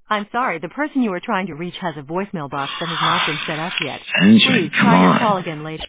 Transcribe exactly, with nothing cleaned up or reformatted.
I'm sorry, the person you are trying to reach has a voicemail box that has not been set up yet. Sanjay, Please come try your on. call again later.